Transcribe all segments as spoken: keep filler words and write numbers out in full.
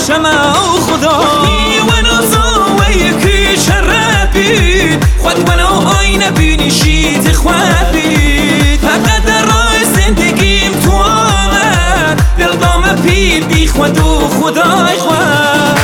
شمع و خدایی و نازوی که شربید خود و نو آینه بینشید خوابید فقط در راه زندگیم تو آمد دل دام پیر بی خود و خدای خواه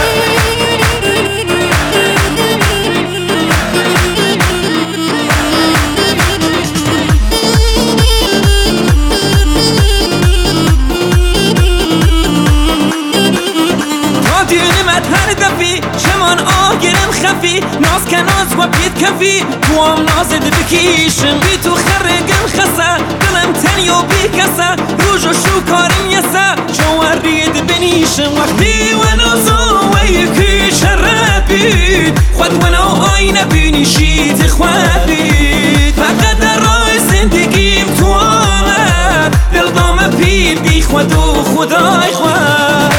هر دفی چمان آگرم خفی ناز کناز و پید کفی تو هم نازد بکیشم بی تو خرگم خسا دلم تنی و بی کسا روش و شوکارم یسا جوارید بنیشم وقتی و نازوی که شربید خود و نو آینه بینیشید خوابید فقط در راه زندگیم تو آمد دل دام پیر بی خود و خدای خواه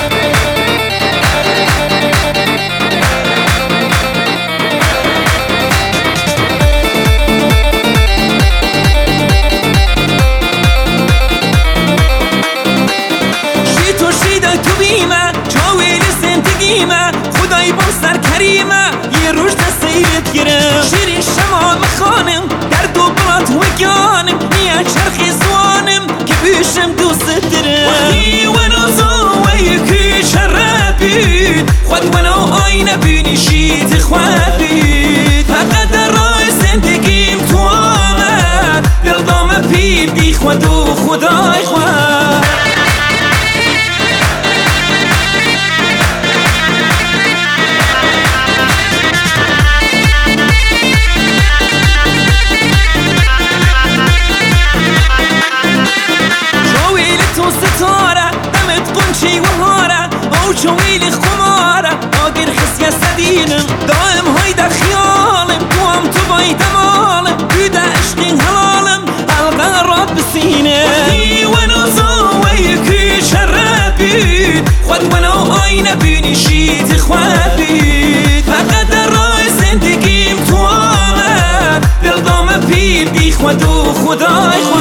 خدای با سر کریمه یه روش دستیرت گیرم شیری شما مخانم در دو بلات و گانم نیا چرخی زوانم که بیشم دوست درم وقتی و نازوی که شربید خود و نو آینه بینیشید خوابید فقط در راه زندگیم تو آمد دل دام پیر بی خود و خدای خواه شويل خمارة آقر خسيا سدينم دائم هيدا خيالم دوام تباي دمالم بدا عشقي هلالم الغراب بسينم وقتي ونازوي كي شربيد خود ونو آينة بينيشيد خوابيد فقط در راه زندگيم تو آمد دل دام پیر بی خود و خدای